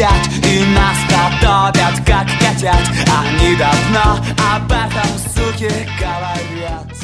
хотят, и нас потопят, как котят. Они давно об этом, суки, говорят.